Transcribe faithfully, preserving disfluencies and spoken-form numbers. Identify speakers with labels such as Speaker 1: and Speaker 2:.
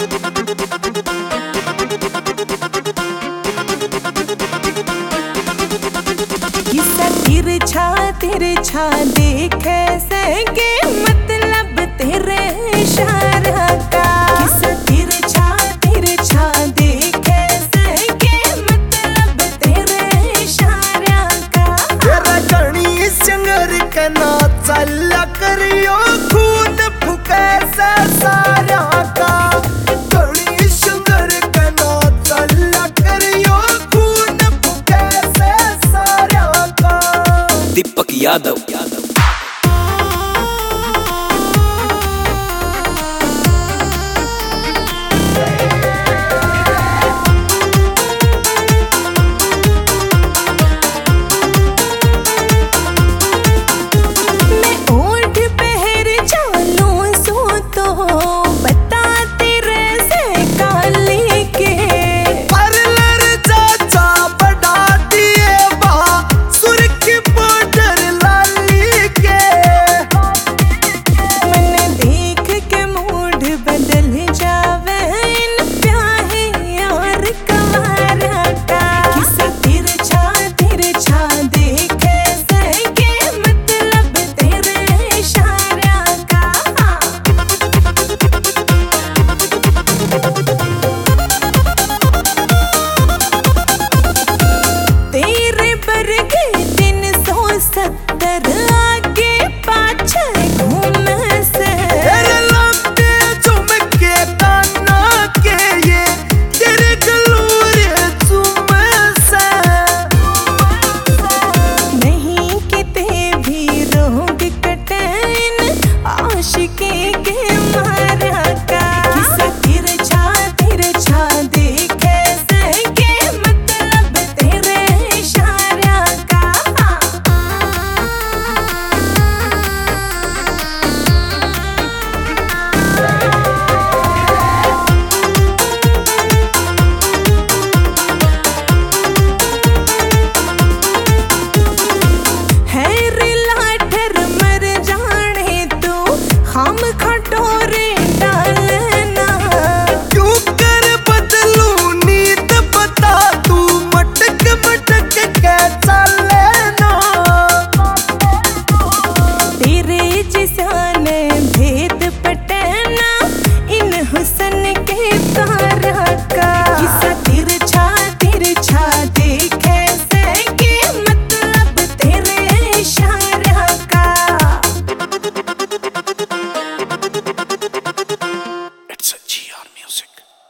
Speaker 1: किस्सा तिरछा तिरछा देखे से के मतलब तेरे इशारा का। किस्सा तिरछा तिरछा देखे से के मतलब तेरे इशारा का।
Speaker 2: तेरा गणी संगर का ना चला करियो खून फुके से सारा का। गणी संगर का ना चला करियो खून फुके से सारा का।
Speaker 3: दीपक यादव
Speaker 1: आगे पाछे घूम से
Speaker 2: तेरे लगते झुमके काना के ये तेरे गलोरे झूम से।
Speaker 1: नहीं किते भी रोग कटन आशिकी के मारा का। किस्सा तिरछा तिरछा देखे से के मतलब तेरे इशारा का। हम खटोरे डालना
Speaker 2: क्यों कर बदलू नींद बता तू मटक मटक के चलना।
Speaker 1: तेरे जिसान भेद पटना इन हुसन के तारा का। किस्सा तिरछा तिरछा देखे से के मतलब तेरे इशारा का।
Speaker 3: It's a G R music.